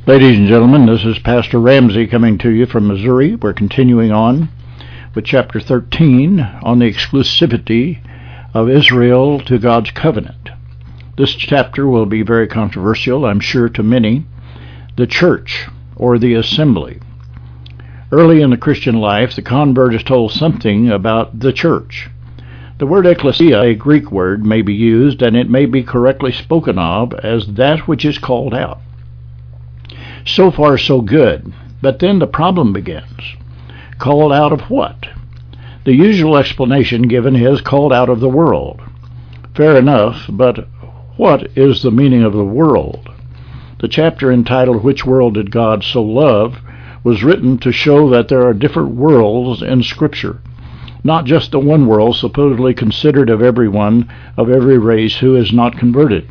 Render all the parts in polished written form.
Ladies and gentlemen, this is Pastor Ramsey coming to you from Missouri. We're continuing on with chapter 13 on the exclusivity of Israel to God's covenant. This chapter will be very controversial, I'm sure, to many. The church, or the assembly. Early in the Christian life, the convert is told something about the church. The word ecclesia, a Greek word, may be used, and it may be correctly spoken of as that which is called out. So far, so good. But then the problem begins. Called out of what? The usual explanation given is called out of the world. Fair enough, but what is the meaning of the world? The chapter entitled Which World Did God So Love was written to show that there are different worlds in Scripture, not just the one world supposedly considered of everyone of every race who is not converted.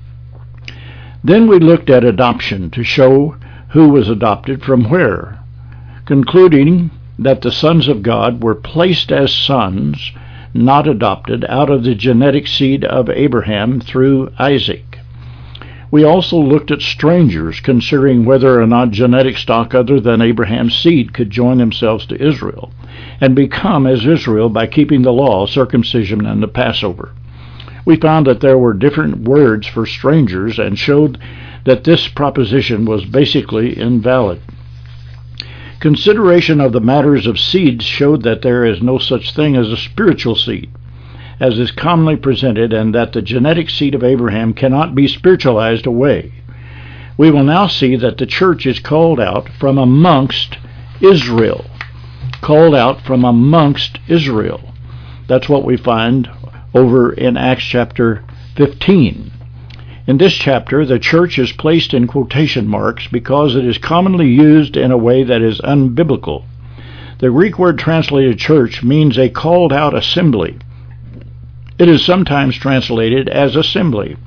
Then we looked at adoption to show who was adopted from where, concluding that the sons of God were placed as sons, not adopted, out of the genetic seed of Abraham through Isaac. We also looked at strangers, considering whether or not genetic stock other than Abraham's seed could join themselves to Israel and become as Israel by keeping the law, circumcision, and the Passover. We found that there were different words for strangers and showed that this proposition was basically invalid. Consideration of the matters of seeds showed that there is no such thing as a spiritual seed, as is commonly presented, and that the genetic seed of Abraham cannot be spiritualized away. We will now see that the church is called out from amongst Israel. Called out from amongst Israel. That's what we find over in Acts chapter 15. In this chapter, the church is placed in quotation marks because it is commonly used in a way that is unbiblical. The Greek word translated church means a called out assembly. It is sometimes translated as assembly.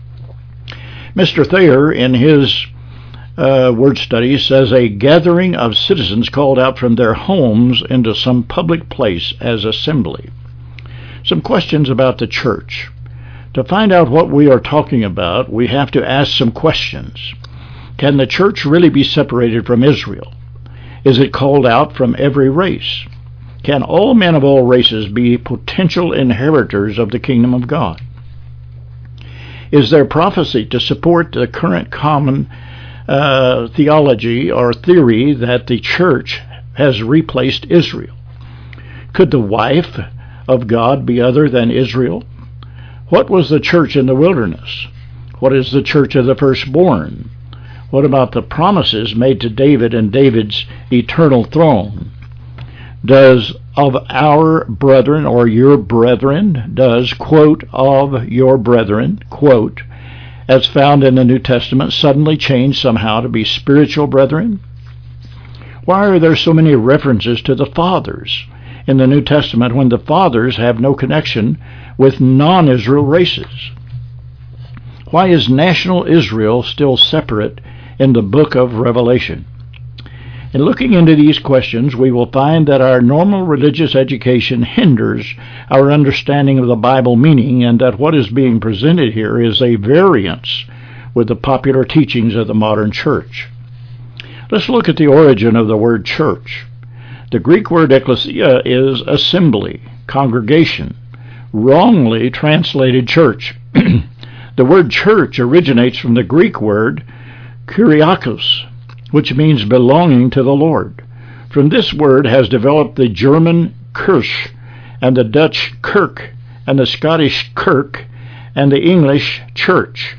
Mr. Thayer, in his word study, says a gathering of citizens called out from their homes into some public place as assembly. Some questions about the church. To find out what we are talking about, we have to ask some questions. Can the church really be separated from Israel? Is it called out from every race? Can all men of all races be potential inheritors of the kingdom of God? Is there prophecy to support the current common theology or theory that the church has replaced Israel? Could the wife of God be other than Israel? What was the church in the wilderness? What is the church of the firstborn? What about the promises made to David and David's eternal throne? Does of our brethren or your brethren, does, quote, of your brethren, quote, as found in the New Testament, suddenly change somehow to be spiritual brethren? Why are there so many references to the fathers in the New Testament when the fathers have no connection with non-Israel races? Why is national Israel still separate in the book of Revelation? In looking into these questions, we will find that our normal religious education hinders our understanding of the Bible meaning, and that what is being presented here is a variance with the popular teachings of the modern church. Let's look at the origin of the word church. The Greek word ecclesia is assembly, congregation, wrongly translated church. The word church originates from the Greek word kuriakos, which means belonging to the Lord. From this word has developed the German Kirche, and the Dutch Kerk, and the Scottish Kirk, and the English Church.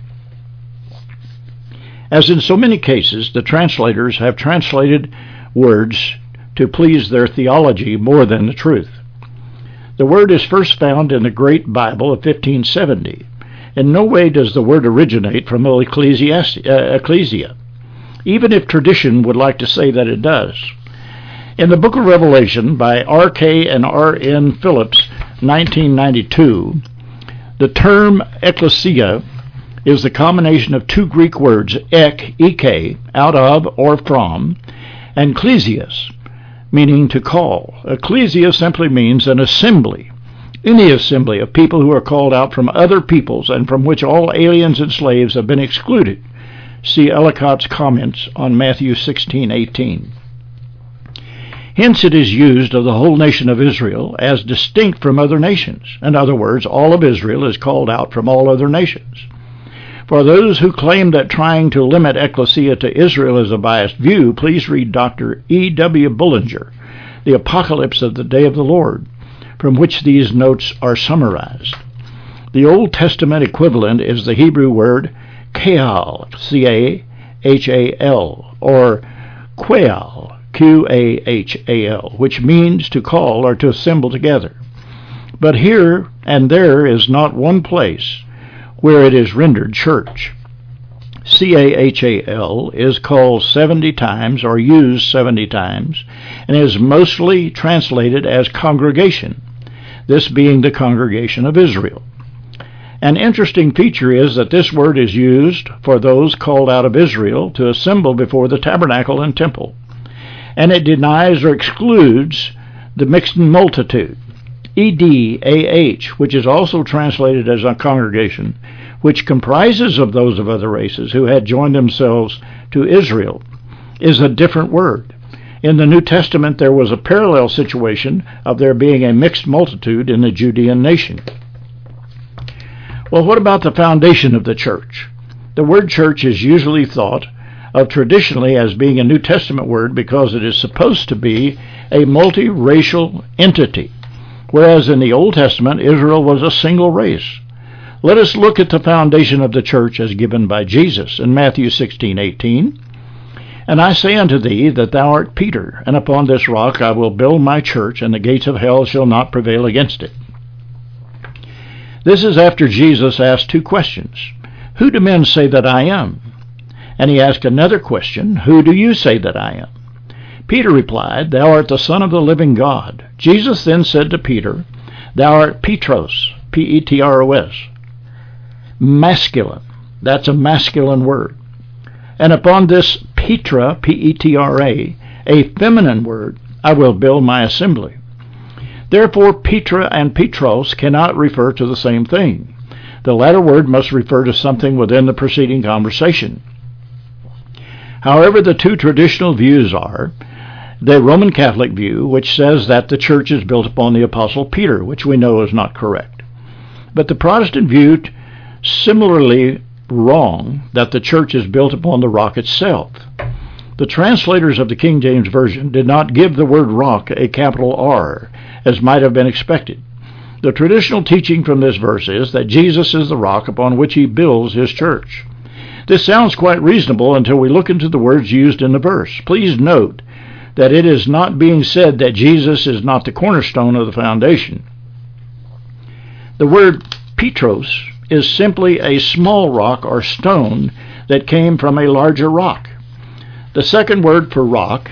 As in so many cases, the translators have translated words to please their theology more than the truth. The word is first found in the Great Bible of 1570. In no way does the word originate from ecclesia, even if tradition would like to say that it does. In the book of Revelation by R.K. and R.N. Phillips, 1992, the term ecclesia is the combination of two Greek words, ek, out of or from, and klesias, meaning to call. Ecclesia simply means an assembly, any assembly of people who are called out from other peoples and from which all aliens and slaves have been excluded. See Ellicott's comments on Matthew 16:18. Hence it is used of the whole nation of Israel as distinct from other nations. In other words, all of Israel is called out from all other nations. For those who claim that trying to limit ecclesia to Israel is a biased view, please read Dr. E.W. Bullinger, The Apocalypse of the Day of the Lord, from which these notes are summarized. The Old Testament equivalent is the Hebrew word Kahal, C-A-H-A-L, or Quaal, Q-A-H-A-L, which means to call or to assemble together. But here and there is not one place where it is rendered church. C-A-H-A-L is called 70 times or used 70 times and is mostly translated as congregation, this being the congregation of Israel. An interesting feature is that this word is used for those called out of Israel to assemble before the tabernacle and temple, and it denies or excludes the mixed multitude, E-D-A-H, which is also translated as a congregation, which comprises of those of other races who had joined themselves to Israel, is a different word. In the New Testament, there was a parallel situation of there being a mixed multitude in the Judean nation. Well, what about the foundation of the church? The word church is usually thought of traditionally as being a New Testament word because it is supposed to be a multiracial entity, whereas in the Old Testament, Israel was a single race. Let us look at the foundation of the church as given by Jesus in Matthew 16:18. And I say unto thee that thou art Peter, and upon this rock I will build my church, and the gates of hell shall not prevail against it. This is after Jesus asked two questions. Who do men say that I am? And he asked another question, who do you say that I am? Peter replied, Thou art the Son of the living God. Jesus then said to Peter, Thou art Petros, P-E-T-R-O-S, masculine. That's a masculine word. And upon this Petra, P-E-T-R-A, a feminine word, I will build my assembly. Therefore, Petra and Petros cannot refer to the same thing. The latter word must refer to something within the preceding conversation. However, the two traditional views are the Roman Catholic view, which says that the church is built upon the Apostle Peter, which we know is not correct. But the Protestant view, similarly wrong, that the church is built upon the rock itself. The translators of the King James Version did not give the word rock a capital R, as might have been expected. The traditional teaching from this verse is that Jesus is the rock upon which he builds his church. This sounds quite reasonable until we look into the words used in the verse. Please note that it is not being said that Jesus is not the cornerstone of the foundation. The word Petros is simply a small rock or stone that came from a larger rock. The second word for rock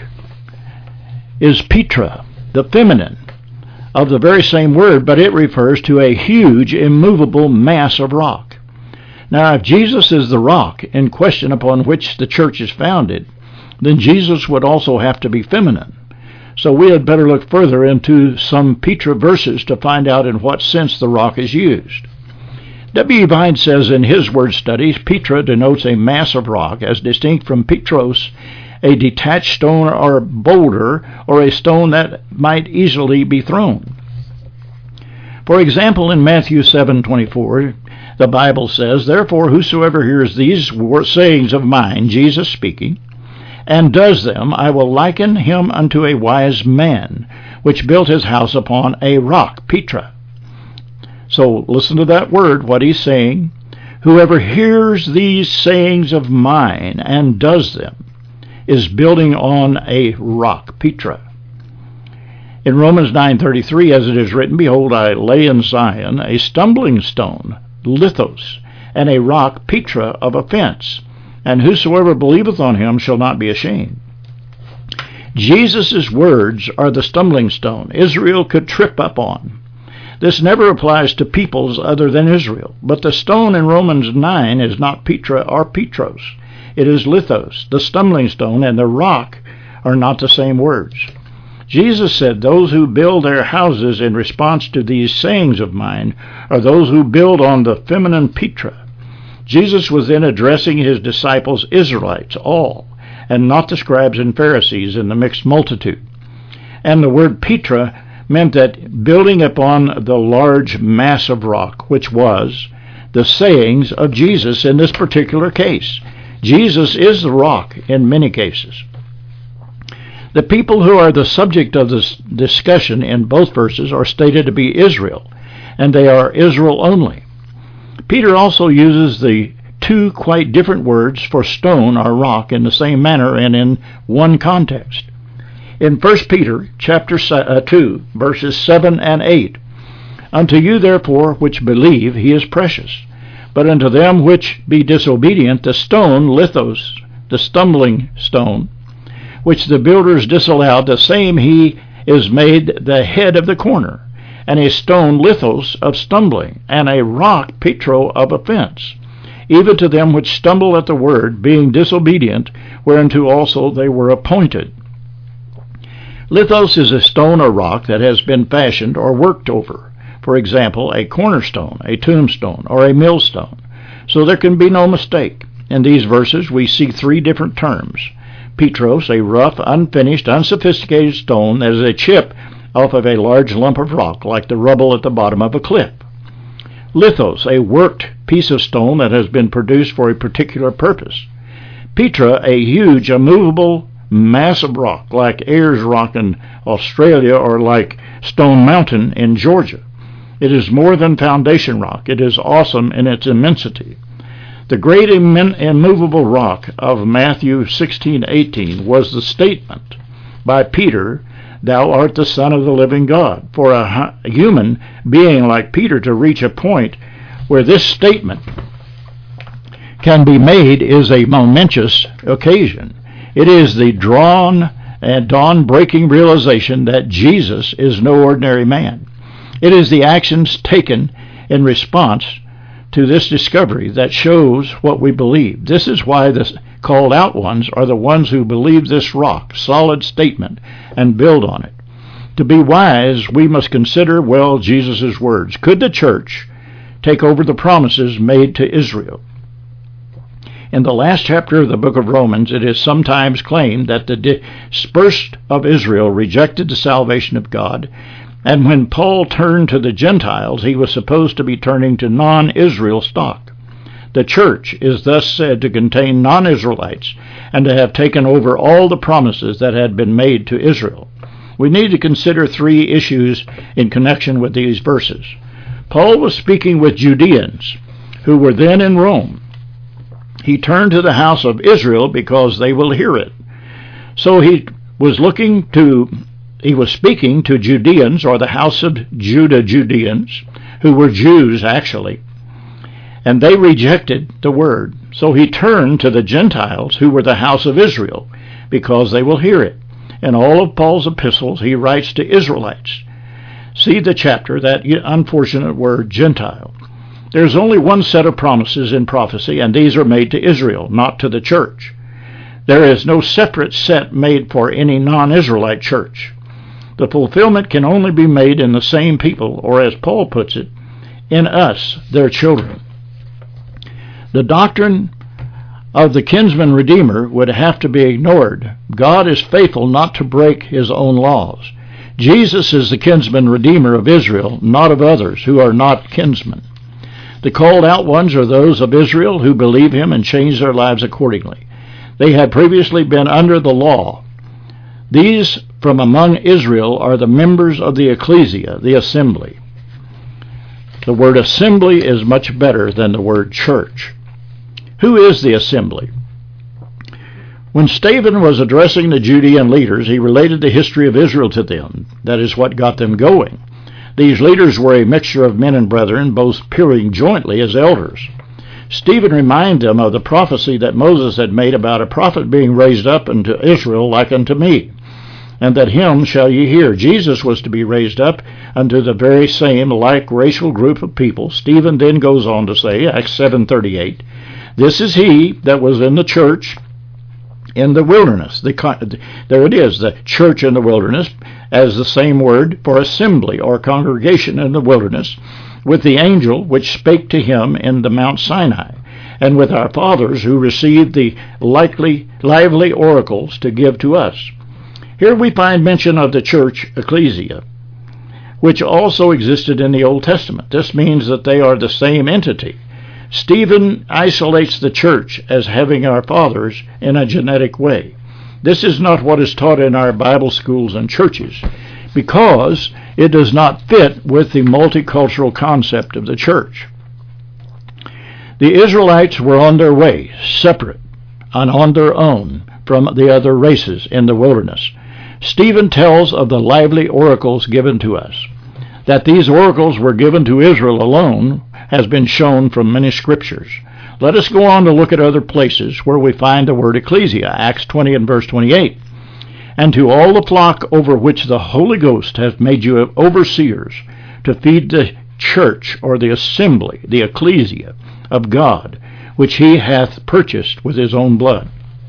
is Petra, the feminine of the very same word, but it refers to a huge, immovable mass of rock. Now, if Jesus is the rock in question upon which the church is founded, then Jesus would also have to be feminine. So we had better look further into some Petra verses to find out in what sense the rock is used. W. Vine says in his word studies, Petra denotes a mass of rock as distinct from Petros, a detached stone or boulder, or a stone that might easily be thrown. For example, in Matthew 7:24, the Bible says, Therefore whosoever hears these sayings of mine, Jesus speaking, and does them, I will liken him unto a wise man, which built his house upon a rock, Petra. So listen to that word, what he's saying. Whoever hears these sayings of mine and does them is building on a rock, Petra. In Romans 9:33, as it is written, Behold, I lay in Zion a stumbling stone, lithos, and a rock, Petra, of offense, and whosoever believeth on him shall not be ashamed. Jesus' words are the stumbling stone Israel could trip up on. This never applies to peoples other than Israel, but the stone in Romans 9 is not Petra or Petros. It is lithos, the stumbling stone, and the rock are not the same words. Jesus said, Those who build their houses in response to these sayings of mine are those who build on the feminine Petra. Jesus was then addressing his disciples, Israelites, all, and not the scribes and Pharisees in the mixed multitude. And the word Petra meant that building upon the large mass of rock, which was the sayings of Jesus in this particular case. Jesus is the rock in many cases. The people who are the subject of this discussion in both verses are stated to be Israel, and they are Israel only. Peter also uses the two quite different words for stone or rock in the same manner and in one context. In 1 Peter chapter 2, verses 7 and 8, "Unto you therefore which believe he is precious, but unto them which be disobedient the stone, lithos, the stumbling stone, which the builders disallowed, the same he is made the head of the corner, and a stone, lithos, of stumbling, and a rock, petro, of offense, even to them which stumble at the word, being disobedient, whereunto also they were appointed." Lithos is a stone or rock that has been fashioned or worked over. For example, a cornerstone, a tombstone, or a millstone. So there can be no mistake. In these verses we see three different terms. Petros, a rough, unfinished, unsophisticated stone that is a chip off of a large lump of rock, like the rubble at the bottom of a cliff. Lithos, a worked piece of stone that has been produced for a particular purpose. Petra, a huge, immovable mass of rock, like Ayers Rock in Australia or like Stone Mountain in Georgia. It is more than foundation rock. It is awesome in its immensity. The great immovable rock of Matthew 16:18 was the statement by Peter, "Thou art the Son of the living God." For a human being like Peter to reach a point where this statement can be made is a momentous occasion. It is the drawn and dawn-breaking realization that Jesus is no ordinary man. It is the actions taken in response to this discovery that shows what we believe. This is why the called out ones are the ones who believe this rock, solid statement, and build on it. To be wise, we must consider well Jesus' words. Could the church take over the promises made to Israel? In the last chapter of the book of Romans, it is sometimes claimed that the dispersed of Israel rejected the salvation of God, and when Paul turned to the Gentiles, he was supposed to be turning to non-Israel stock. The church is thus said to contain non-Israelites and to have taken over all the promises that had been made to Israel. We need to consider three issues in connection with these verses. Paul was speaking with Judeans who were then in Rome. He turned to the house of Israel because they will hear it. So he was speaking to Judeans, or the house of Judah Judeans, who were Jews actually, and they rejected the word. So he turned to the Gentiles, who were the house of Israel, because they will hear it. In all of Paul's epistles, he writes to Israelites. See the chapter, that unfortunate word, Gentile. There's only one set of promises in prophecy, and these are made to Israel, not to the church. There is no separate set made for any non-Israelite church. The fulfillment can only be made in the same people, or as Paul puts it, in us, their children. The doctrine of the kinsman redeemer would have to be ignored. God is faithful not to break his own laws. Jesus is the kinsman redeemer of Israel, not of others who are not kinsmen. The called out ones are those of Israel who believe him and change their lives accordingly. They had previously been under the law. These from among Israel are the members of the ecclesia, the assembly. The word assembly is much better than the word church. Who is the assembly? When Stephen was addressing the Judean leaders, he related the history of Israel to them. That is what got them going. These leaders were a mixture of men and brethren, both appearing jointly as elders. Stephen reminded them of the prophecy that Moses had made about a prophet being raised up unto Israel like unto me, and that him shall ye hear. Jesus was to be raised up unto the very same like racial group of people. Stephen then goes on to say, Acts 7:38, this is he that was in the church in the wilderness. There it is, the church in the wilderness, as the same word for assembly or congregation in the wilderness, with the angel which spake to him in the Mount Sinai, and with our fathers who received the lively oracles to give to us. Here we find mention of the church ecclesia, which also existed in the Old Testament. This means that they are the same entity. Stephen isolates the church as having our fathers in a genetic way. This is not what is taught in our Bible schools and churches, because it does not fit with the multicultural concept of the church. The Israelites were on their way, separate and on their own from the other races in the wilderness. Stephen tells of the lively oracles given to us. That these oracles were given to Israel alone has been shown from many scriptures. Let us go on to look at other places where we find the word ecclesia, Acts 20 and verse 28. And to all the flock over which the Holy Ghost hath made you overseers, to feed the church, or the assembly, the ecclesia of God, which he hath purchased with his own blood.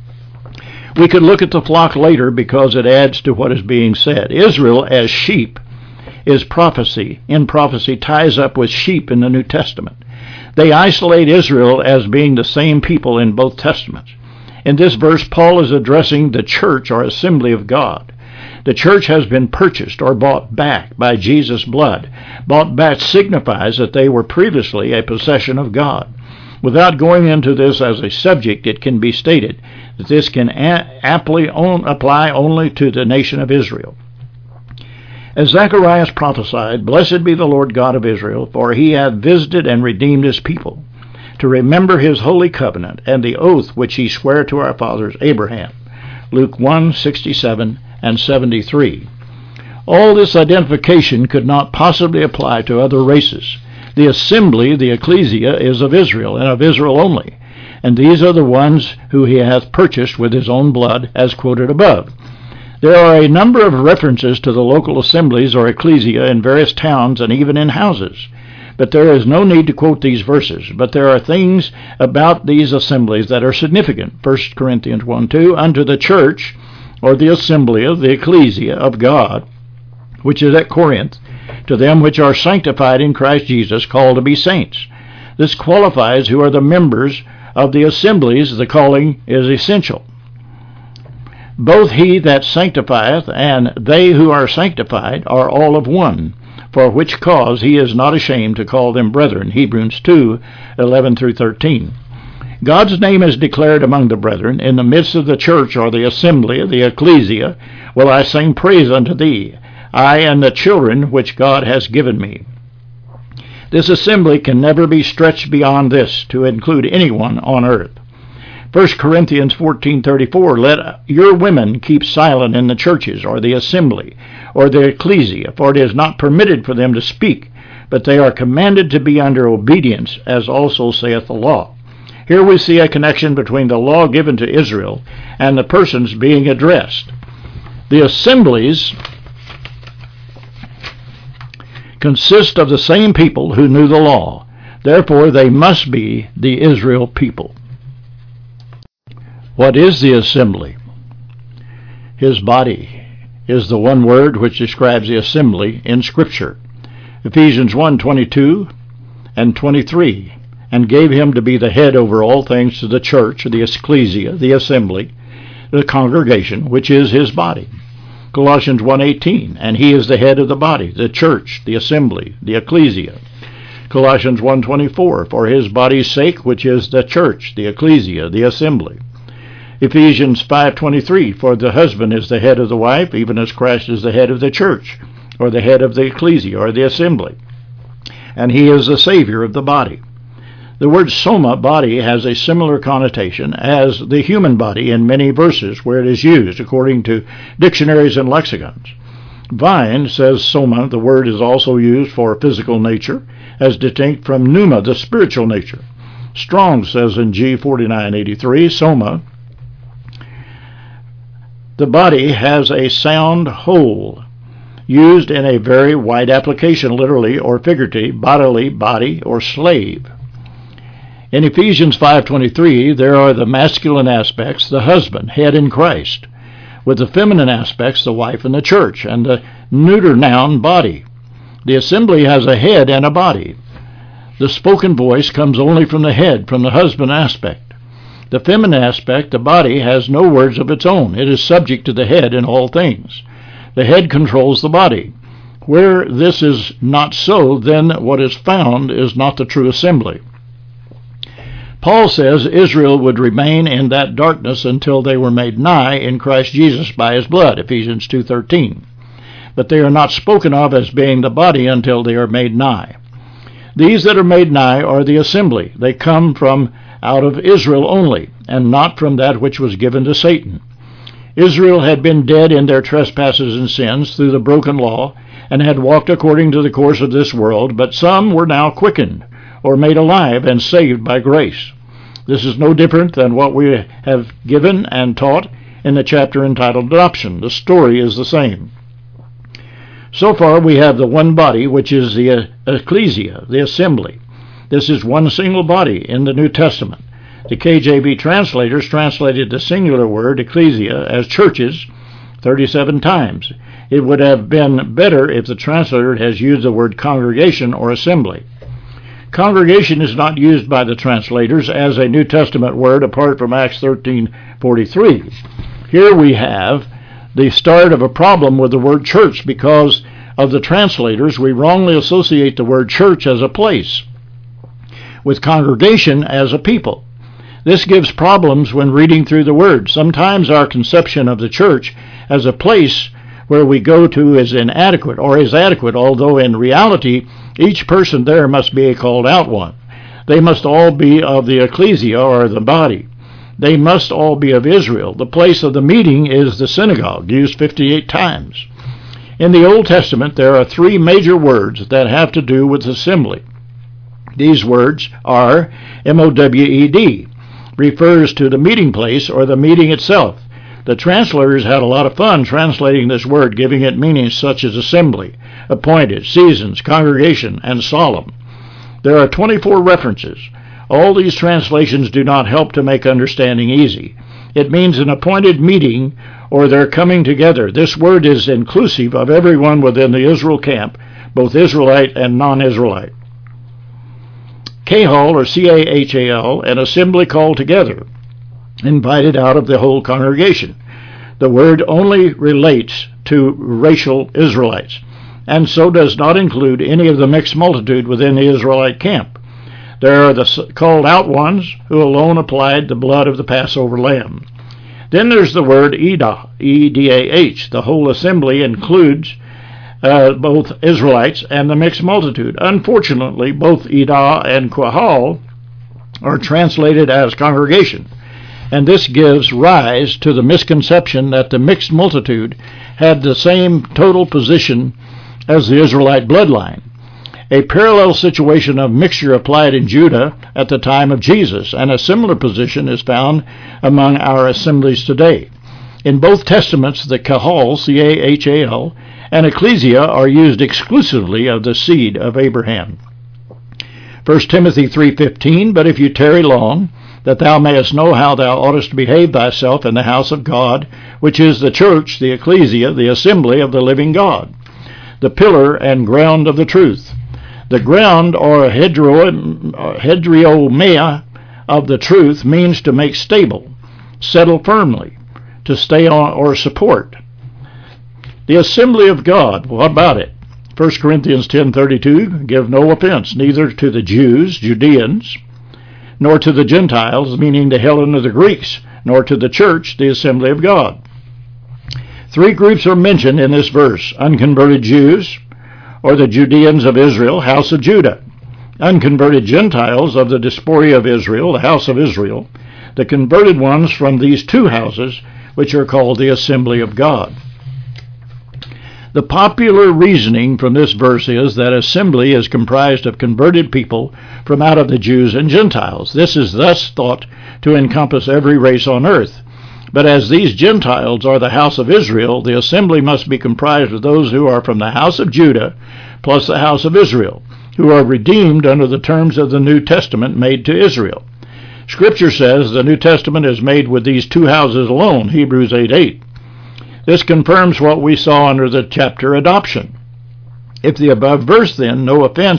We could look at the flock later because it adds to what is being said. Israel as sheep is prophecy. In prophecy ties up with sheep in the New Testament. They isolate Israel as being the same people in both testaments. In this verse, Paul is addressing the church or assembly of God. The church has been purchased or bought back by Jesus' blood. Bought back signifies that they were previously a possession of God. Without going into this as a subject, it can be stated that this can aptly apply only to the nation of Israel. As Zacharias prophesied, Blessed be the Lord God of Israel, for he hath visited and redeemed his people, to remember his holy covenant and the oath which he sware to our fathers Abraham. Luke 1:67 and 73. All this identification could not possibly apply to other races. The assembly, the ecclesia, is of Israel, and of Israel only, and these are the ones who he hath purchased with his own blood, as quoted above. There are a number of references to the local assemblies or ecclesia in various towns and even in houses. But there is no need to quote these verses. But there are things about these assemblies that are significant. 1 Corinthians 1:2, unto the church, or the assembly of the ecclesia of God, which is at Corinth, to them which are sanctified in Christ Jesus, called to be saints. This qualifies who are the members of the assemblies. The calling is essential. Both he that sanctifieth and they who are sanctified are all of one, for which cause he is not ashamed to call them brethren. Hebrews 2:11 through 13. God's name is declared among the brethren. In the midst of the church or the assembly, the ecclesia, will I sing praise unto thee, I and the children which God has given me. This assembly can never be stretched beyond this to include anyone on earth. 1 Corinthians 14:34, let your women keep silent in the churches, or the assembly, or the ecclesia, for it is not permitted for them to speak, but they are commanded to be under obedience, as also saith the law. Here we see a connection between the law given to Israel and the persons being addressed. The assemblies consist of the same people who knew the law. Therefore, they must be the Israel people. What is the assembly? His body is the one word which describes the assembly in Scripture. Ephesians 1:22 and 23, and gave him to be the head over all things to the church, the ecclesia, the assembly, the congregation, which is his body. Colossians 1:18, and he is the head of the body, the church, the assembly, the ecclesia. Colossians 1:24, for his body's sake, which is the church, the ecclesia, the assembly. Ephesians 5:23, for the husband is the head of the wife, even as Christ is the head of the church, or the head of the ecclesia, or the assembly. And he is the Savior of the body. The word soma, body, has a similar connotation as the human body in many verses where it is used, according to dictionaries and lexicons. Vine says soma, the word is also used for physical nature, as distinct from pneuma, the spiritual nature. Strong says in G4983, soma, the body has a sound whole, used in a very wide application, literally or figuratively, bodily, body, or slave. In Ephesians 5:23, there are the masculine aspects, the husband, head in Christ, with the feminine aspects, the wife and the church, and the neuter noun, body. The assembly has a head and a body. The spoken voice comes only from the head, from the husband aspect. The feminine aspect, the body, has no words of its own. It is subject to the head in all things. The head controls the body. Where this is not so, then what is found is not the true assembly. Paul says Israel would remain in that darkness until they were made nigh in Christ Jesus by his blood, Ephesians 2:13. But they are not spoken of as being the body until they are made nigh. These that are made nigh are the assembly. They come from out of Israel only, and not from that which was given to Satan. Israel had been dead in their trespasses and sins through the broken law, and had walked according to the course of this world, but some were now quickened, or made alive and saved by grace. This is no different than what we have given and taught in the chapter entitled Adoption. The story is the same. So far we have the one body, which is the ecclesia, the assembly. This is one single body in the New Testament. The KJV translators translated the singular word, ecclesia, as churches 37 times. It would have been better if the translator has used the word congregation or assembly. Congregation is not used by the translators as a New Testament word apart from Acts 13:43. Here we have the start of a problem with the word church. Because of the translators, we wrongly associate the word church as a place with congregation as a people. This gives problems when reading through the word. Sometimes our conception of the church as a place where we go to is inadequate or is adequate, although in reality each person there must be a called out one. They must all be of the ecclesia, or the body. They must all be of Israel. The place of the meeting is the synagogue, used 58 times. In the Old Testament, there are three major words that have to do with assembly. These words are MOWED, refers to the meeting place or the meeting itself. The translators had a lot of fun translating this word, giving it meanings such as assembly, appointed, seasons, congregation, and solemn. There are 24 references. All these translations do not help to make understanding easy. It means an appointed meeting or their coming together. This word is inclusive of everyone within the Israel camp, both Israelite and non-Israelite. Kahal, or C-A-H-A-L, an assembly called together, invited out of the whole congregation. The word only relates to racial Israelites, and so does not include any of the mixed multitude within the Israelite camp. There are the called out ones who alone applied the blood of the Passover lamb. Then there's the word Edah, E-D-A-H. The whole assembly includes both Israelites and the mixed multitude. Unfortunately, both Edah and Kahal are translated as congregation, and this gives rise to the misconception that the mixed multitude had the same total position as the Israelite bloodline. A parallel situation of mixture applied in Judah at the time of Jesus, and a similar position is found among our assemblies today. In both testaments, the Kahal, C-A-H-A-L, and ecclesia are used exclusively of the seed of Abraham. 1 Timothy 3:15, but if you tarry long, that thou mayest know how thou oughtest to behave thyself in the house of God, which is the church, the ecclesia, the assembly of the living God, the pillar and ground of the truth. The ground, or hedriomea, of the truth means to make stable, settle firmly, to stay on or support. The assembly of God, what about it? 1 Corinthians 10:32, give no offense, neither to the Jews, Judeans, nor to the Gentiles, meaning the Hellen of the Greeks, nor to the church, the assembly of God. Three groups are mentioned in this verse: unconverted Jews, or the Judeans of Israel, house of Judah; unconverted Gentiles of the diaspora of Israel, the house of Israel; the converted ones from these two houses, which are called the assembly of God. The popular reasoning from this verse is that assembly is comprised of converted people from out of the Jews and Gentiles. This is thus thought to encompass every race on earth. But as these Gentiles are the house of Israel, the assembly must be comprised of those who are from the house of Judah, plus the house of Israel, who are redeemed under the terms of the New Testament made to Israel. Scripture says the New Testament is made with these two houses alone, Hebrews 8:8. This confirms what we saw under the chapter Adoption. If the above verse, then, no offense,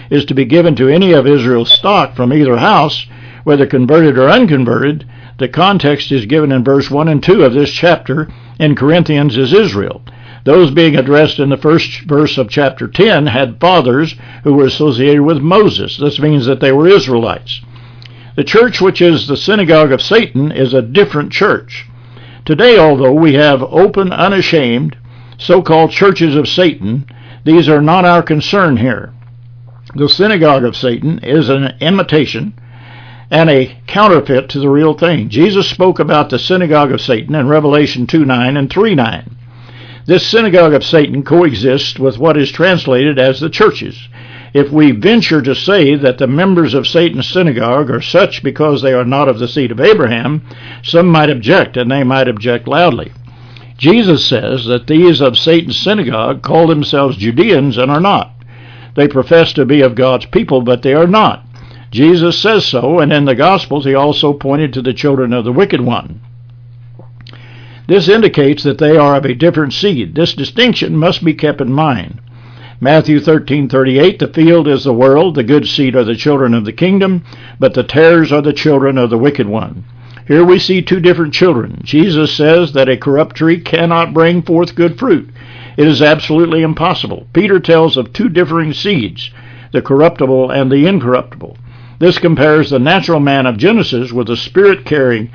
is to be given to any of Israel's stock from either house, whether converted or unconverted, the context is given in verse 1 and 2 of this chapter in Corinthians is Israel. Those being addressed in the first verse of chapter 10 had fathers who were associated with Moses. This means that they were Israelites. The church, which is the synagogue of Satan, is a different church. Today, although we have open, unashamed, so-called churches of Satan, these are not our concern here. The synagogue of Satan is an imitation and a counterfeit to the real thing. Jesus spoke about the synagogue of Satan in Revelation 2:9 and 3:9. This synagogue of Satan coexists with what is translated as the churches. If we venture to say that the members of Satan's synagogue are such because they are not of the seed of Abraham, some might object, and they might object loudly. Jesus says that these of Satan's synagogue call themselves Judeans and are not. They profess to be of God's people, but they are not. Jesus says so, and in the Gospels he also pointed to the children of the wicked one. This indicates that they are of a different seed. This distinction must be kept in mind. Matthew 13:38, the field is the world, the good seed are the children of the kingdom, but the tares are the children of the wicked one. Here we see two different children. Jesus says that a corrupt tree cannot bring forth good fruit. It is absolutely impossible. Peter tells of two differing seeds, the corruptible and the incorruptible. This compares the natural man of Genesis with the spirit-carrying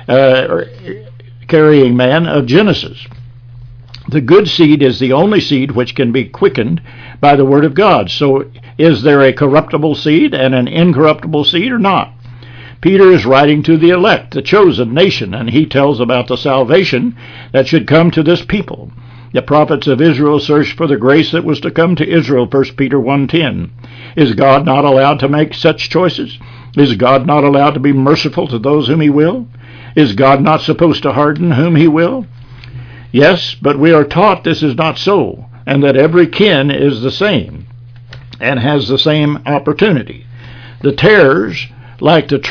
man of Genesis. The good seed is the only seed which can be quickened by the word of God. So is there a corruptible seed and an incorruptible seed or not? Peter is writing to the elect, the chosen nation, and he tells about the salvation that should come to this people. The prophets of Israel searched for the grace that was to come to Israel, 1 Peter 1:10. Is God not allowed to make such choices? Is God not allowed to be merciful to those whom he will? Is God not supposed to harden whom he will? Yes, but we are taught this is not so, and that every kin is the same and has the same opportunity. The tares, like the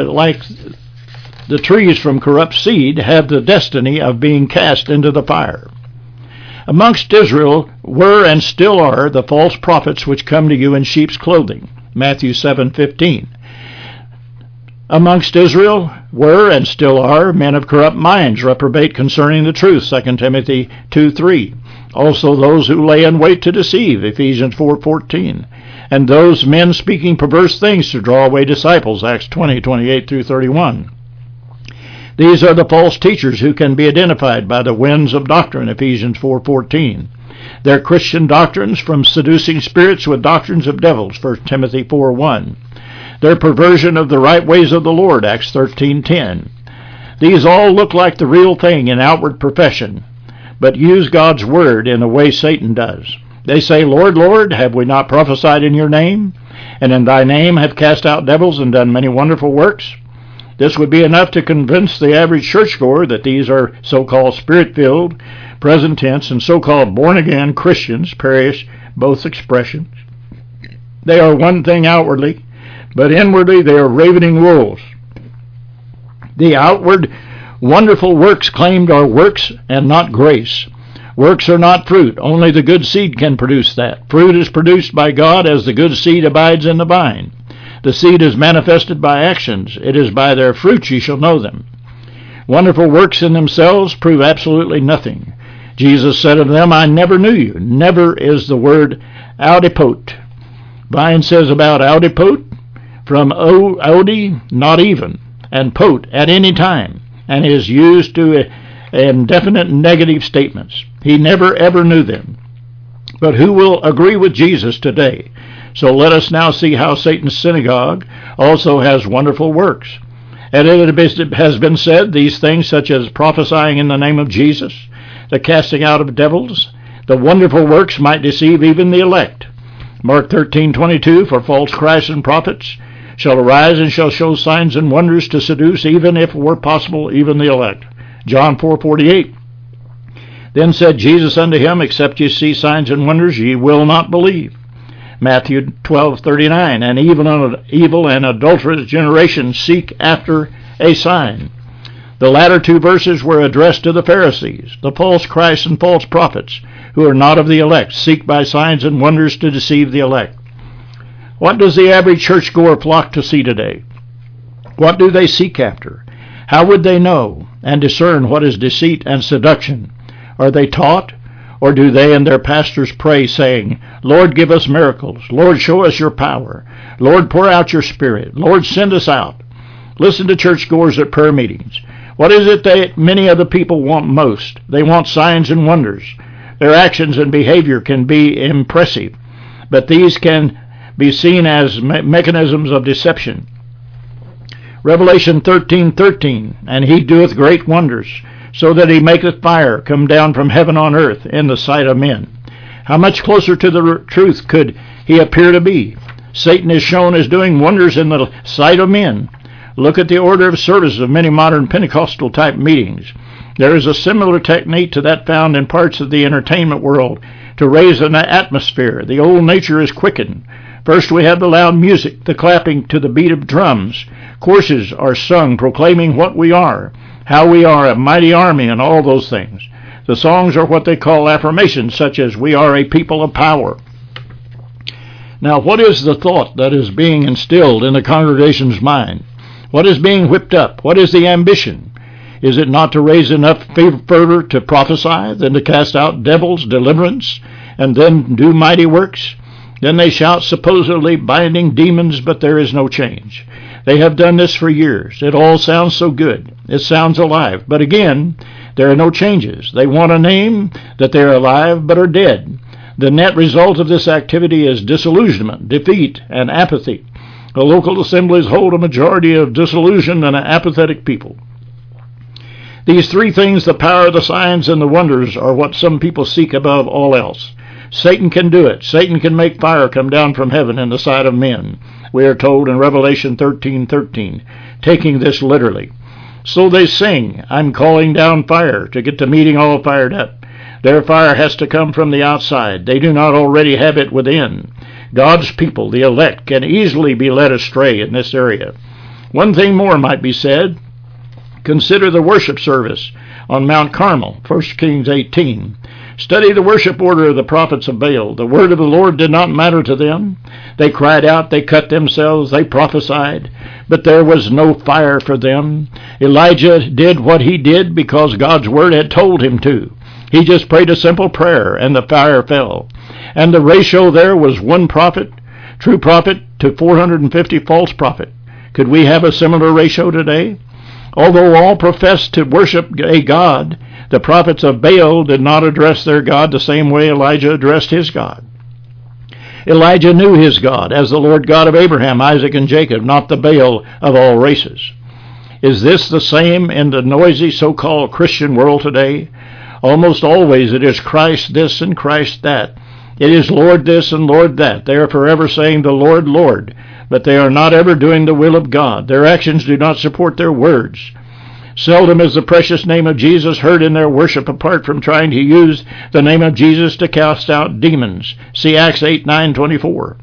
trees from corrupt seed, have the destiny of being cast into the fire. Amongst Israel were and still are the false prophets which come to you in sheep's clothing. Matthew 7:15. Amongst Israel were and still are men of corrupt minds, reprobate concerning the truth. 2 Timothy 2:3. Also those who lay in wait to deceive. Ephesians 4:14. And those men speaking perverse things to draw away disciples. Acts 20:28 through 31. These are the false teachers who can be identified by the winds of doctrine, Ephesians 4:14. Their Christian doctrines from seducing spirits with doctrines of devils, 1 Timothy 4:1. Their perversion of the right ways of the Lord, Acts 13:10. These all look like the real thing in outward profession, but use God's word in a way Satan does. They say, Lord, Lord, have we not prophesied in your name? And in thy name have cast out devils and done many wonderful works? This would be enough to convince the average churchgoer that these are so-called spirit-filled, present tense, and so-called born-again Christians, perish both expressions. They are one thing outwardly, but inwardly they are ravening wolves. The outward wonderful works claimed are works and not grace. Works are not fruit. Only the good seed can produce that. Fruit is produced by God as the good seed abides in the vine. The seed is manifested by actions. It is by their fruits ye shall know them. Wonderful works in themselves prove absolutely nothing. Jesus said of them, I never knew you. Never is the word audipote. Vine says about audipote, from audi, not even, and pote, at any time, and is used to indefinite negative statements. He never ever knew them. But who will agree with Jesus today? So let us now see how Satan's synagogue also has wonderful works. And it has been said, these things such as prophesying in the name of Jesus, the casting out of devils, the wonderful works might deceive even the elect. Mark 13:22, for false Christs and prophets shall arise and shall show signs and wonders to seduce, even if it were possible, even the elect. John 4:48. Then said Jesus unto him, except ye see signs and wonders, ye will not believe. Matthew 12:39, and evil and adulterous generation seek after a sign. The latter two verses were addressed to the Pharisees. The false Christs and false prophets, who are not of the elect, seek by signs and wonders to deceive the elect. What does the average churchgoer flock to see today? What do they seek after? How would they know and discern what is deceit and seduction? Are they taught, or do they and their pastors pray, saying, Lord, give us miracles. Lord, show us your power. Lord, pour out your Spirit. Lord, send us out. Listen to churchgoers at prayer meetings. What is it that many of the people want most? They want signs and wonders. Their actions and behavior can be impressive, but these can be seen as mechanisms of deception. Revelation 13:13, and he doeth great wonders, so that he maketh fire come down from heaven on earth in the sight of men. How much closer to the truth could he appear to be? Satan is shown as doing wonders in the sight of men. Look at the order of service of many modern Pentecostal-type meetings. There is a similar technique to that found in parts of the entertainment world to raise an atmosphere. The old nature is quickened. First we have the loud music, the clapping to the beat of drums. Courses are sung proclaiming what we are, how we are a mighty army, and all those things. The songs are what they call affirmations, such as, we are a people of power. Now, what is the thought that is being instilled in the congregation's mind? What is being whipped up? What is the ambition? Is it not to raise enough fervor to prophesy, then to cast out devils, deliverance, and then do mighty works? Then they shout, supposedly binding demons, but there is no change. They have done this for years. It all sounds so good. It sounds alive. But again, there are no changes. They want a name that they are alive but are dead. The net result of this activity is disillusionment, defeat, and apathy. The local assemblies hold a majority of disillusioned and apathetic people. These three things, the power, the signs, and the wonders, are what some people seek above all else. Satan can do it. Satan can make fire come down from heaven in the sight of men, we are told in Revelation 13:13, taking this literally. So they sing, I'm calling down fire, to get the meeting all fired up. Their fire has to come from the outside. They do not already have it within. God's people, the elect, can easily be led astray in this area. One thing more might be said. Consider the worship service on Mount Carmel, 1 Kings 18. Study the worship order of the prophets of Baal. The word of the Lord did not matter to them. They cried out, they cut themselves, they prophesied, but there was no fire for them. Elijah did what he did because God's word had told him to. He just prayed a simple prayer, and the fire fell. And the ratio there was one prophet, true prophet, to 450 false prophet. Could we have a similar ratio today? Although all professed to worship a God, the prophets of Baal did not address their God the same way Elijah addressed his God. Elijah knew his God as the Lord God of Abraham, Isaac, and Jacob, not the Baal of all races. Is this the same in the noisy so-called Christian world today? Almost always it is Christ this and Christ that. It is Lord this and Lord that. They are forever saying the Lord, Lord, but they are not ever doing the will of God. Their actions do not support their words. Seldom is the precious name of Jesus heard in their worship apart from trying to use the name of Jesus to cast out demons. See Acts 8:9-24.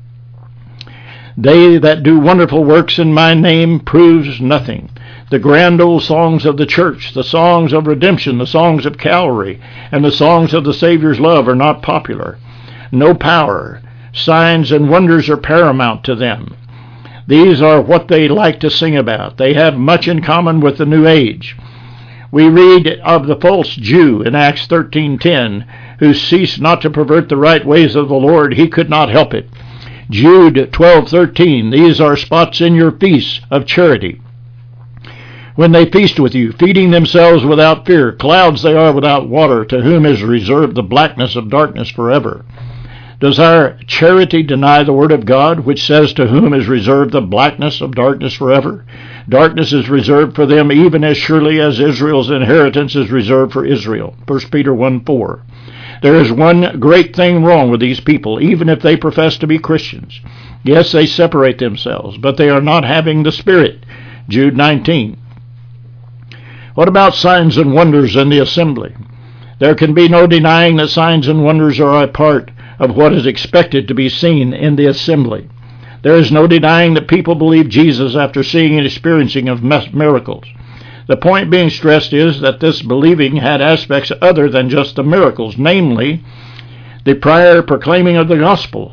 They that do wonderful works in my name proves nothing. The grand old songs of the church, the songs of redemption, the songs of Calvary, and the songs of the Savior's love are not popular. No power. Signs and wonders are paramount to them. These are what they like to sing about. They have much in common with the New Age. We read of the false Jew in Acts 13:10, who ceased not to pervert the right ways of the Lord. He could not help it. Jude 12:13, these are spots in your feasts of charity. When they feast with you, feeding themselves without fear, clouds they are without water, to whom is reserved the blackness of darkness forever. Does our charity deny the word of God, which says to whom is reserved the blackness of darkness forever? Darkness is reserved for them even as surely as Israel's inheritance is reserved for Israel. 1 Peter 1:4. There is one great thing wrong with these people, even if they profess to be Christians. Yes, they separate themselves, but they are not having the Spirit. Jude 19. What about signs and wonders in the assembly? There can be no denying that signs and wonders are a part of what is expected to be seen in the assembly. There is no denying that people believe Jesus after seeing and experiencing of miracles. The point being stressed is that this believing had aspects other than just the miracles, namely, the prior proclaiming of the gospel,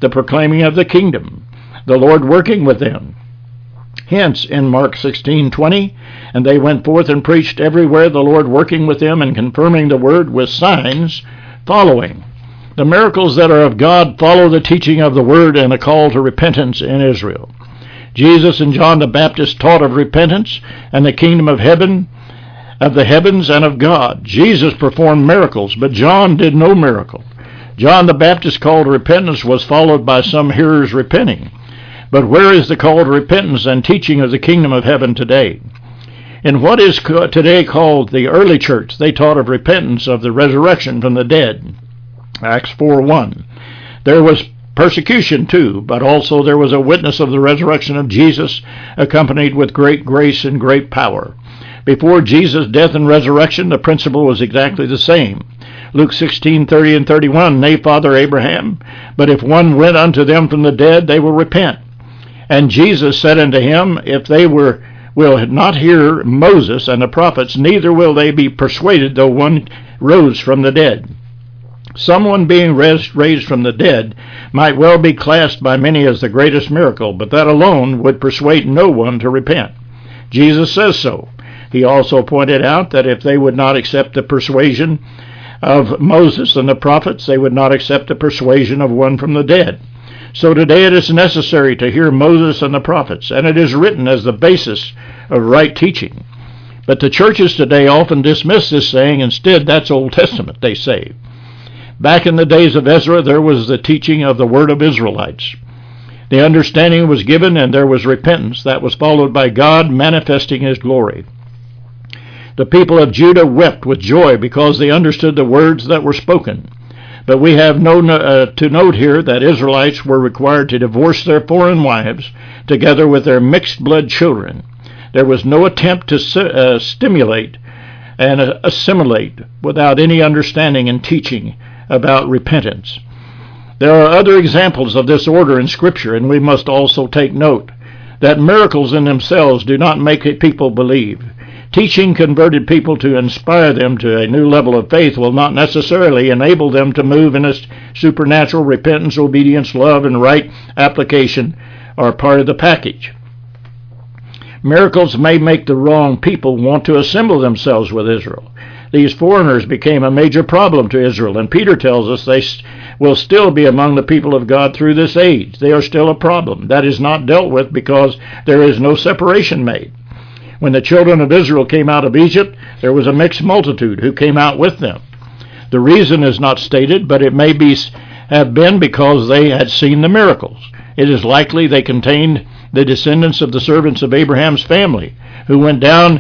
the proclaiming of the kingdom, the Lord working with them. Hence, in Mark 16:20, and they went forth and preached everywhere, the Lord working with them and confirming the word with signs following. The miracles that are of God follow the teaching of the word and a call to repentance in Israel. Jesus and John the Baptist taught of repentance and the kingdom of heaven, of the heavens and of God. Jesus performed miracles, but John did no miracle. John the Baptist's call to repentance was followed by some hearers repenting. But where is the call to repentance and teaching of the kingdom of heaven today? In what is today called the early church, they taught of repentance of the resurrection from the dead. Acts 4:1. There was persecution too, but also there was a witness of the resurrection of Jesus, accompanied with great grace and great power. Before Jesus' death and resurrection, the principle was exactly the same. Luke 16:30 and 31, Nay, Father Abraham, but if one went unto them from the dead, they will repent. And Jesus said unto him, If they will not hear Moses and the prophets, neither will they be persuaded, though one rose from the dead. Someone being raised from the dead might well be classed by many as the greatest miracle, but that alone would persuade no one to repent. Jesus says so. He also pointed out that if they would not accept the persuasion of Moses and the prophets, they would not accept the persuasion of one from the dead. So today it is necessary to hear Moses and the prophets, and it is written as the basis of right teaching. But the churches today often dismiss this saying. Instead, that's Old Testament, they say. Back in the days of Ezra, there was the teaching of the word of Israelites. The understanding was given, and there was repentance that was followed by God manifesting his glory. The people of Judah wept with joy because they understood the words that were spoken. But we have to note here that Israelites were required to divorce their foreign wives together with their mixed-blood children. There was no attempt to stimulate and assimilate without any understanding and teaching about repentance. There are other examples of this order in Scripture, and we must also take note that miracles in themselves do not make people believe. Teaching converted people to inspire them to a new level of faith will not necessarily enable them to move in a supernatural repentance, obedience, love, and right application are part of the package. Miracles may make the wrong people want to assemble themselves with Israel. These foreigners became a major problem to Israel, and Peter tells us they will still be among the people of God through this age. They are still a problem. That is not dealt with because there is no separation made. When the children of Israel came out of Egypt, there was a mixed multitude who came out with them. The reason is not stated, but it may have been because they had seen the miracles. It is likely they contained the descendants of the servants of Abraham's family, who went down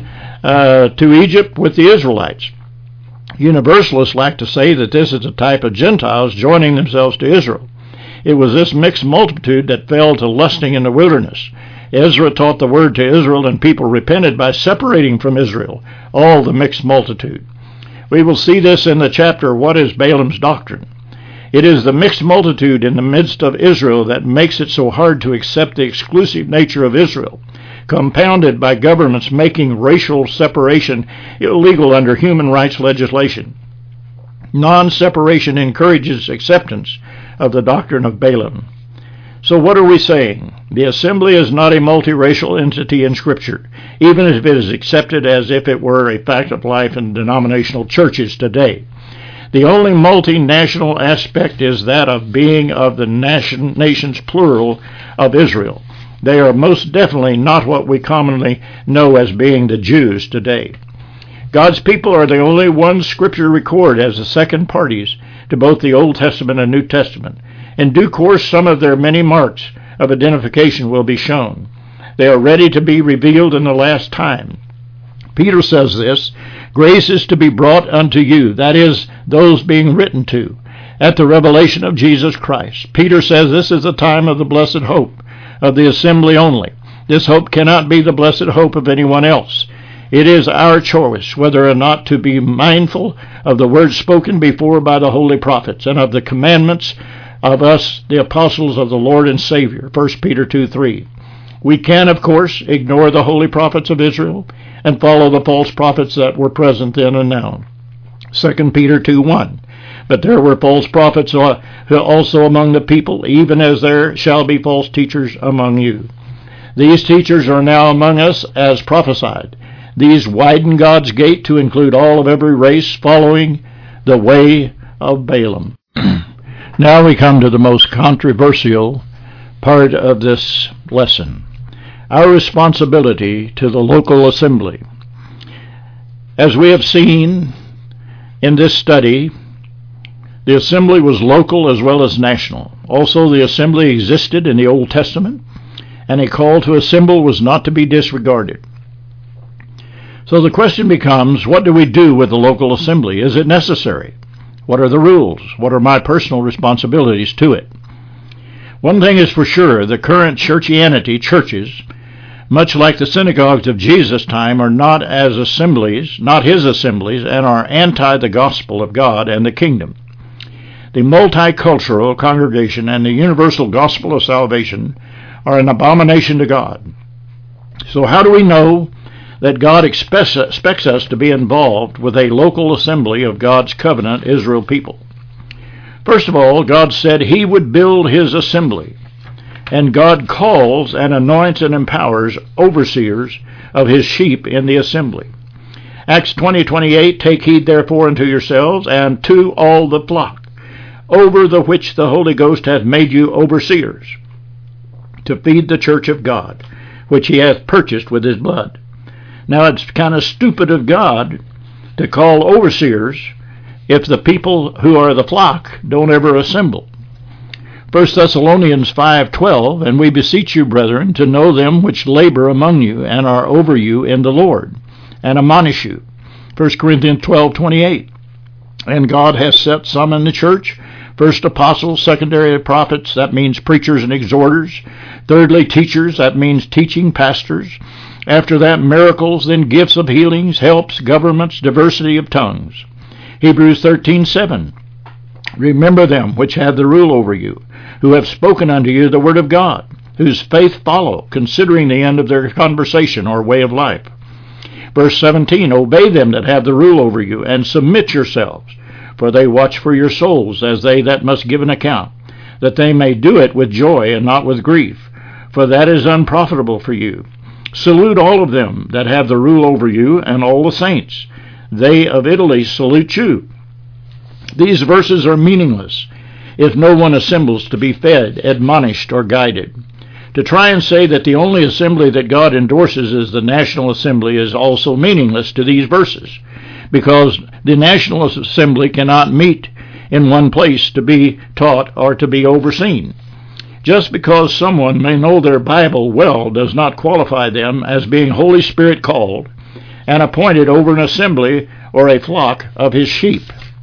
to Egypt with the Israelites. Universalists like to say that this is a type of Gentiles joining themselves to Israel. It was this mixed multitude that fell to lusting in the wilderness. Ezra taught the word to Israel, and people repented by separating from Israel all the mixed multitude. We will see this in the chapter, What is Balaam's Doctrine? It is the mixed multitude in the midst of Israel that makes it so hard to accept the exclusive nature of Israel, compounded by governments making racial separation illegal under human rights legislation. Non-separation encourages acceptance of the doctrine of Balaam. So what are we saying? The assembly is not a multiracial entity in Scripture, even if it is accepted as if it were a fact of life in denominational churches today. The only multinational aspect is that of being of the nations plural of Israel. They are most definitely not what we commonly know as being the Jews today. God's people are the only ones Scripture record as the second parties to both the Old Testament and New Testament. In due course, some of their many marks of identification will be shown. They are ready to be revealed in the last time. Peter says this, grace is to be brought unto you, that is, those being written to, at the revelation of Jesus Christ. Peter says this is the time of the blessed hope of the assembly only. This hope cannot be the blessed hope of anyone else. It is our choice whether or not to be mindful of the words spoken before by the holy prophets and of the commandments of us, the apostles of the Lord and Savior, 1 Peter 2:3. We can, of course, ignore the holy prophets of Israel and follow the false prophets that were present then and now, 2 Peter 2:1. But there were false prophets also among the people, even as there shall be false teachers among you. These teachers are now among us as prophesied. These widen God's gate to include all of every race following the way of Balaam. Now we come to the most controversial part of this lesson, our responsibility to the local assembly. As we have seen in this study, the assembly was local as well as national. Also, the assembly existed in the Old Testament, and a call to assemble was not to be disregarded. So the question becomes, what do we do with the local assembly? Is it necessary? What are the rules? What are my personal responsibilities to it? One thing is for sure, the current churchianity, churches, much like the synagogues of Jesus' time, are not as assemblies, not his assemblies, and are anti the gospel of God and the kingdom. The multicultural congregation and the universal gospel of salvation are an abomination to God. So how do we know that God expects us to be involved with a local assembly of God's covenant Israel people? First of all, God said he would build his assembly, and God calls and anoints and empowers overseers of his sheep in the assembly. Acts 20:28, take heed therefore unto yourselves and to all the flock, over the which the Holy Ghost hath made you overseers, to feed the church of God, which he hath purchased with his blood. Now it's kind of stupid of God to call overseers if the people who are the flock don't ever assemble. 1 Thessalonians 5:12, and we beseech you, brethren, to know them which labor among you and are over you in the Lord, and admonish you. 1 Corinthians 12:28, and God hath set some in the church, first apostles, secondary prophets, that means preachers and exhorters. Thirdly, teachers, that means teaching pastors. After that, miracles, then gifts of healings, helps, governments, diversity of tongues. Hebrews 13:7, remember them which have the rule over you, who have spoken unto you the word of God, whose faith follow, considering the end of their conversation or way of life. Verse 17, obey them that have the rule over you, and submit yourselves, for they watch for your souls, as they that must give an account, that they may do it with joy and not with grief, for that is unprofitable for you. Salute all of them that have the rule over you, and all the saints. They of Italy salute you. These verses are meaningless if no one assembles to be fed, admonished, or guided. To try and say that the only assembly that God endorses is the National Assembly is also meaningless to these verses, because the National Assembly cannot meet in one place to be taught or to be overseen. Just because someone may know their Bible well does not qualify them as being Holy Spirit called and appointed over an assembly or a flock of his sheep.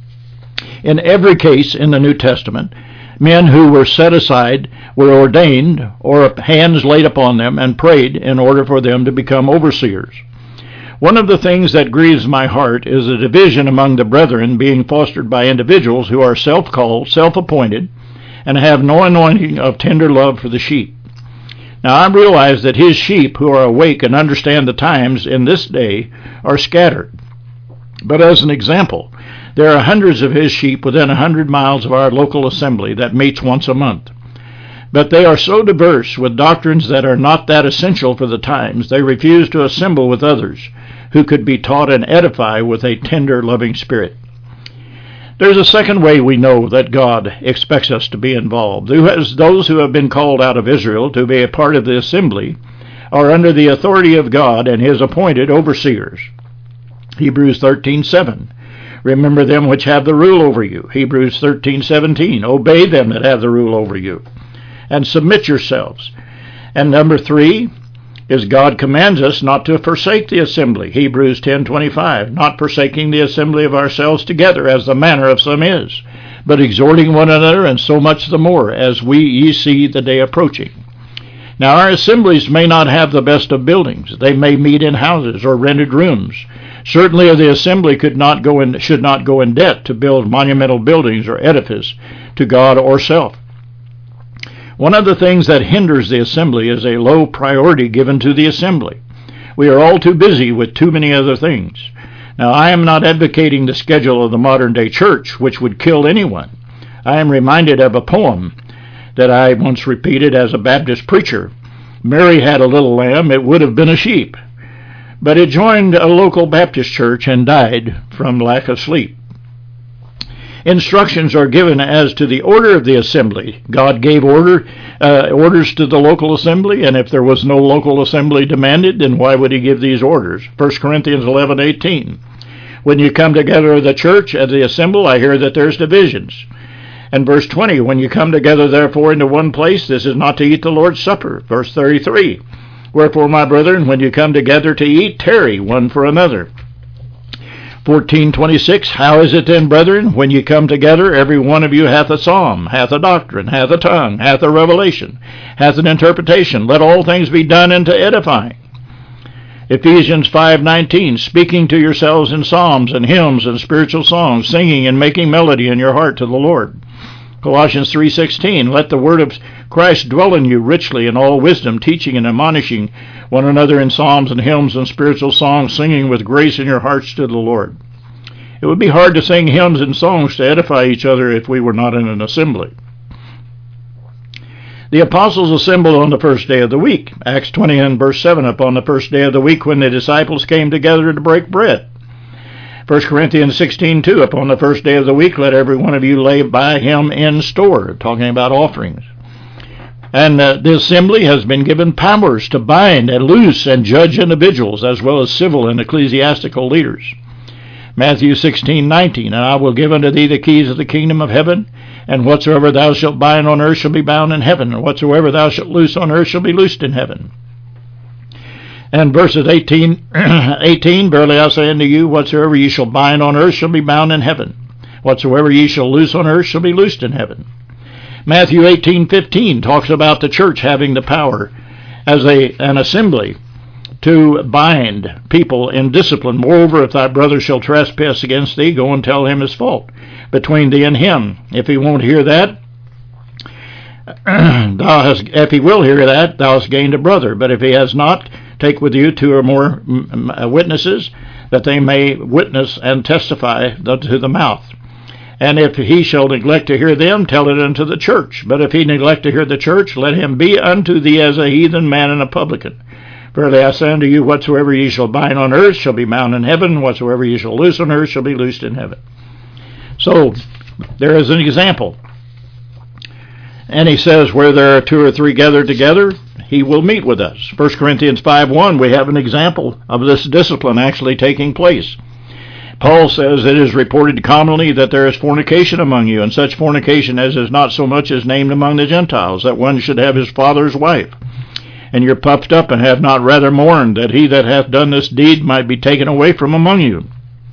In every case in the New Testament, men who were set aside were ordained or hands laid upon them and prayed in order for them to become overseers. One of the things that grieves my heart is a division among the brethren being fostered by individuals who are self-called, self-appointed, and have no anointing of tender love for the sheep. Now I realize that his sheep who are awake and understand the times in this day are scattered. But as an example, there are hundreds of his sheep within 100 miles of our local assembly that meets once a month. But they are so diverse with doctrines that are not that essential for the times, they refuse to assemble with others who could be taught and edify with a tender, loving spirit. There's a second way we know that God expects us to be involved. Those who have been called out of Israel to be a part of the assembly are under the authority of God and his appointed overseers. Hebrews 13:7. Remember them which have the rule over you. Hebrews 13:17. Obey them that have the rule over you, and submit yourselves. And number 3 is God commands us not to forsake the assembly. Hebrews 10:25. Not forsaking the assembly of ourselves together, as the manner of some is, but exhorting one another, and so much the more, as ye see the day approaching. Now our assemblies may not have the best of buildings. They may meet in houses or rented rooms. Certainly the assembly should not go in debt to build monumental buildings or edifice to God or self. One of the things that hinders the assembly is a low priority given to the assembly. We are all too busy with too many other things. Now, I am not advocating the schedule of the modern-day church, which would kill anyone. I am reminded of a poem that I once repeated as a Baptist preacher. Mary had a little lamb, it would have been a sheep, but it joined a local Baptist church and died from lack of sleep. Instructions are given as to the order of the assembly. God gave orders to the local assembly, and if there was no local assembly demanded, then why would he give these orders? 1 Corinthians 11:18. When you come together as the church, as the assemble, I hear that there's divisions. And verse 20, when you come together therefore into one place, this is not to eat the Lord's Supper. Verse 33, wherefore, my brethren, when you come together to eat, tarry one for another. 14:26, how is it then, brethren, when you come together, every one of you hath a psalm, hath a doctrine, hath a tongue, hath a revelation, hath an interpretation. Let all things be done unto edifying. Ephesians 5:19, speaking to yourselves in psalms and hymns and spiritual songs, singing and making melody in your heart to the Lord. Colossians 3:16, let the word of Christ dwell in you richly in all wisdom, teaching and admonishing one another in psalms and hymns and spiritual songs, singing with grace in your hearts to the Lord. It would be hard to sing hymns and songs to edify each other if we were not in an assembly. The apostles assembled on the first day of the week. Acts 20 and verse 7, upon the first day of the week when the disciples came together to break bread. 1 Corinthians 16:2, upon the first day of the week, let every one of you lay by him in store, talking about offerings. And the assembly has been given powers to bind and loose and judge individuals, as well as civil and ecclesiastical leaders. Matthew 16:19, and I will give unto thee the keys of the kingdom of heaven, and whatsoever thou shalt bind on earth shall be bound in heaven, and whatsoever thou shalt loose on earth shall be loosed in heaven. And verses 18, verily I say unto you, whatsoever ye shall bind on earth shall be bound in heaven. Whatsoever ye shall loose on earth shall be loosed in heaven. Matthew 18:15 talks about the church having the power as an assembly to bind people in discipline. Moreover, if thy brother shall trespass against thee, go and tell him his fault between thee and him. If he won't hear that, if he will hear that, thou hast gained a brother. But if he has not, take with you 2 or more witnesses, that they may witness and testify to the mouth. And if he shall neglect to hear them, tell it unto the church. But if he neglect to hear the church, let him be unto thee as a heathen man and a publican. Verily I say unto you, whatsoever ye shall bind on earth shall be bound in heaven, whatsoever ye shall loose on earth shall be loosed in heaven. So, there is an example. And he says, where there are 2 or 3 gathered together, he will meet with us. 1 Corinthians 5:1, we have an example of this discipline actually taking place. Paul says, it is reported commonly that there is fornication among you, and such fornication as is not so much as named among the Gentiles, that one should have his father's wife. And you're puffed up, and have not rather mourned, that he that hath done this deed might be taken away from among you.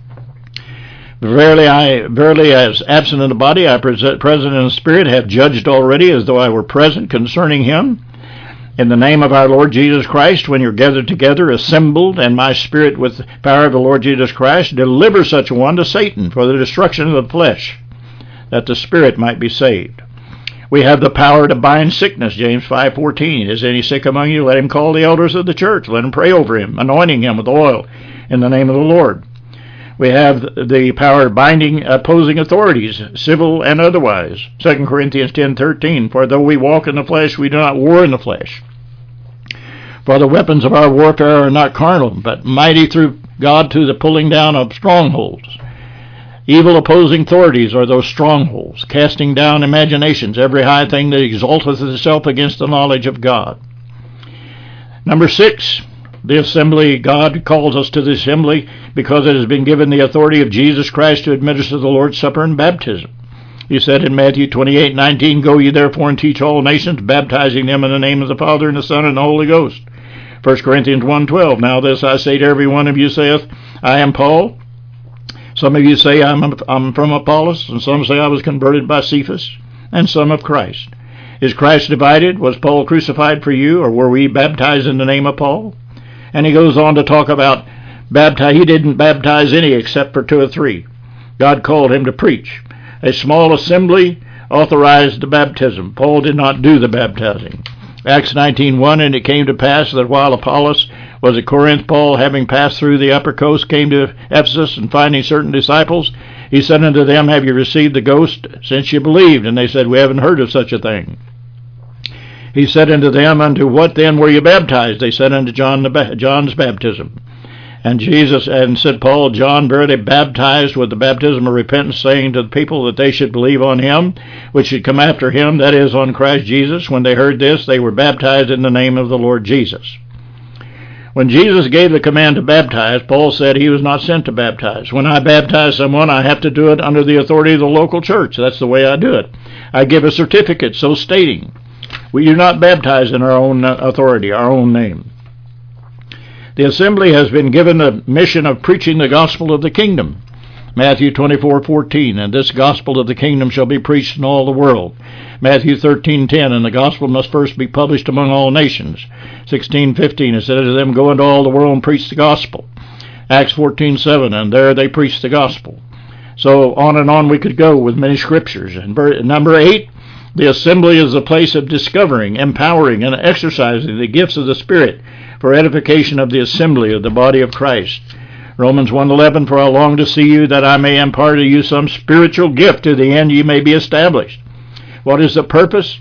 Verily, as absent in the body, I present in the spirit, have judged already, as though I were present, concerning him. In the name of our Lord Jesus Christ, when you're gathered together, assembled, and my spirit with the power of the Lord Jesus Christ, deliver such a one to Satan for the destruction of the flesh, that the spirit might be saved. We have the power to bind sickness, James 5:14. Is any sick among you? Let him call the elders of the church. Let him pray over him, anointing him with oil in the name of the Lord. We have the power of binding opposing authorities, civil and otherwise. 2 Corinthians 10:13, for though we walk in the flesh, we do not war in the flesh. For the weapons of our warfare are not carnal, but mighty through God to the pulling down of strongholds. Evil opposing authorities are those strongholds, casting down imaginations, every high thing that exalteth itself against the knowledge of God. Number 6, the assembly. God calls us to the assembly because it has been given the authority of Jesus Christ to administer the Lord's Supper and baptism. He said in Matthew 28:19, go ye therefore and teach all nations, baptizing them in the name of the Father and the Son and the Holy Ghost. 1 Corinthians 1:12, now this I say to every one of you saith, I am Paul. Some of you say I'm from Apollos, and some say I was converted by Cephas, and some of Christ. Is Christ divided? Was Paul crucified for you, or were we baptized in the name of Paul? And he goes on to talk about he didn't baptize any except for 2 or 3. God called him to preach. A small assembly authorized the baptism. Paul did not do the baptizing. Acts 19:1, and it came to pass that while Apollos Was it Corinth? Paul, having passed through the upper coast, came to Ephesus, and finding certain disciples, he said unto them, Have you received the ghost since you believed? And they said, We haven't heard of such a thing. He said unto them, Unto what then were you baptized? They said, Unto John's baptism. And said Paul, John verily baptized with the baptism of repentance, saying to the people that they should believe on him, which should come after him, that is, on Christ Jesus. When they heard this, they were baptized in the name of the Lord Jesus. When Jesus gave the command to baptize, Paul said he was not sent to baptize. When I baptize someone, I have to do it under the authority of the local church. That's the way I do it. I give a certificate so stating. We do not baptize in our own authority, our own name. The assembly has been given the mission of preaching the gospel of the kingdom. Matthew 24:14, and this gospel of the kingdom shall be preached in all the world. Matthew 13:10, and the gospel must first be published among all nations. 16:15, it said to them, Go into all the world and preach the gospel. Acts 14:7, and there they preached the gospel. So on and on we could go with many scriptures. And number 8, the assembly is a place of discovering, empowering, and exercising the gifts of the Spirit for edification of the assembly of the body of Christ. Romans 1:11, For I long to see you, that I may impart to you some spiritual gift, to the end ye may be established. What is the purpose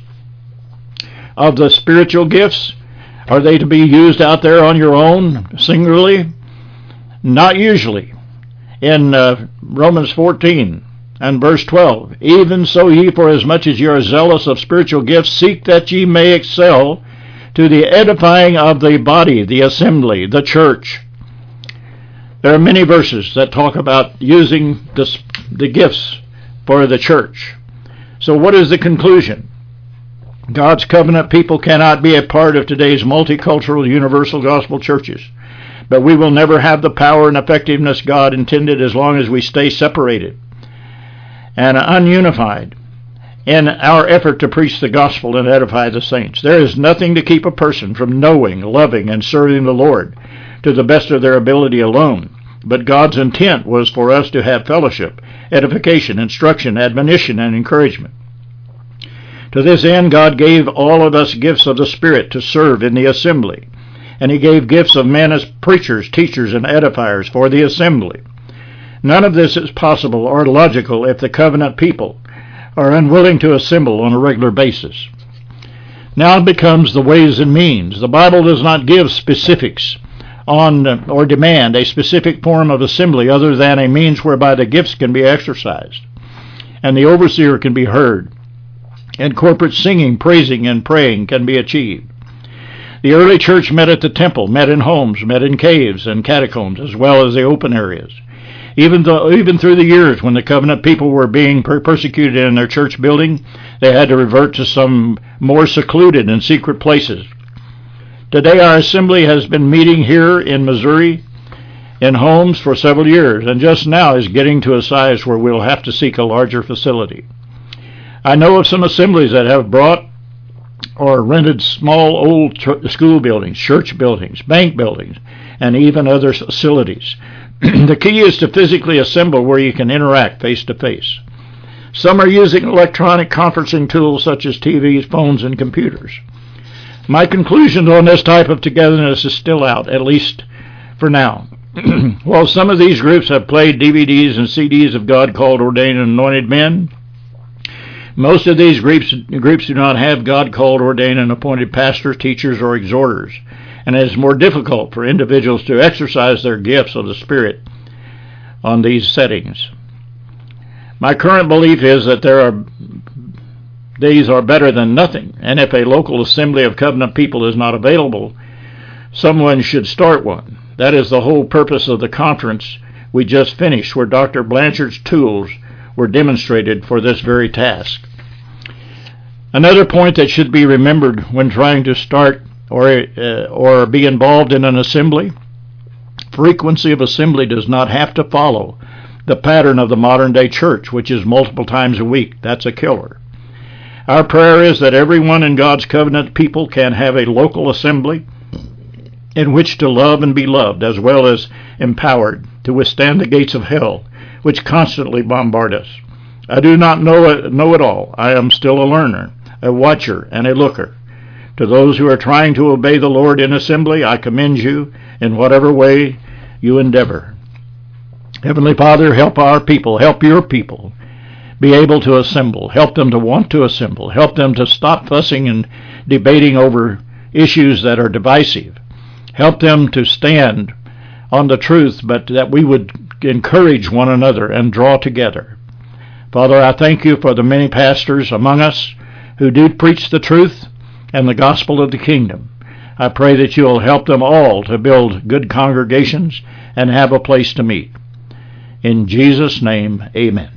of the spiritual gifts? Are they to be used out there on your own, singularly? Not usually. In Romans 14 and verse 12, Even so ye, for as much as ye are zealous of spiritual gifts, seek that ye may excel to the edifying of the body, the assembly, the church. There are many verses that talk about using the gifts for the church. So what is the conclusion? God's covenant people cannot be a part of today's multicultural universal gospel churches, but we will never have the power and effectiveness God intended as long as we stay separated and ununified in our effort to preach the gospel and edify the saints. There is nothing to keep a person from knowing, loving, and serving the Lord to the best of their ability alone. But God's intent was for us to have fellowship, edification, instruction, admonition, and encouragement. To this end, God gave all of us gifts of the Spirit to serve in the assembly, and He gave gifts of men as preachers, teachers, and edifiers for the assembly. None of this is possible or logical if the covenant people are unwilling to assemble on a regular basis. Now becomes the ways and means. The Bible does not give specifics on or demand a specific form of assembly other than a means whereby the gifts can be exercised and the overseer can be heard, and corporate singing, praising, and praying can be achieved. The early church met at the temple, met in homes, met in caves and catacombs, as well as the open areas. Even through the years when the covenant people were being persecuted in their church building, they had to revert to some more secluded and secret places. Today our assembly has been meeting here in Missouri in homes for several years, and just now is getting to a size where we'll have to seek a larger facility. I know of some assemblies that have brought or rented small old school buildings, church buildings, bank buildings, and even other facilities. The key is to physically assemble where you can interact face-to-face. Some are using electronic conferencing tools such as TVs, phones, and computers. My conclusion on this type of togetherness is still out, at least for now. While some of these groups have played DVDs and CDs of God-called, ordained, and anointed men, most of these groups do not have God-called, ordained, and appointed pastors, teachers, or exhorters, and it is more difficult for individuals to exercise their gifts of the Spirit on these settings. My current belief is that these are better than nothing, and if a local assembly of covenant people is not available, someone should start one. That is the whole purpose of the conference we just finished, where Dr. Blanchard's tools were demonstrated for this very task. Another point that should be remembered when trying to start or be involved in an assembly: frequency of assembly does not have to follow the pattern of the modern-day church, which is multiple times a week. That's a killer. Our prayer is that everyone in God's covenant people can have a local assembly in which to love and be loved, as well as empowered to withstand the gates of hell, which constantly bombard us. I do not know it all. I am still a learner, a watcher, and a looker. To those who are trying to obey the Lord in assembly, I commend you in whatever way you endeavor. Heavenly Father, help our people, help your people be able to assemble. Help them to want to assemble. Help them to stop fussing and debating over issues that are divisive. Help them to stand on the truth, but that we would encourage one another and draw together. Father, I thank you for the many pastors among us who do preach the truth and the gospel of the kingdom. I pray that you will help them all to build good congregations and have a place to meet. In Jesus' name, amen.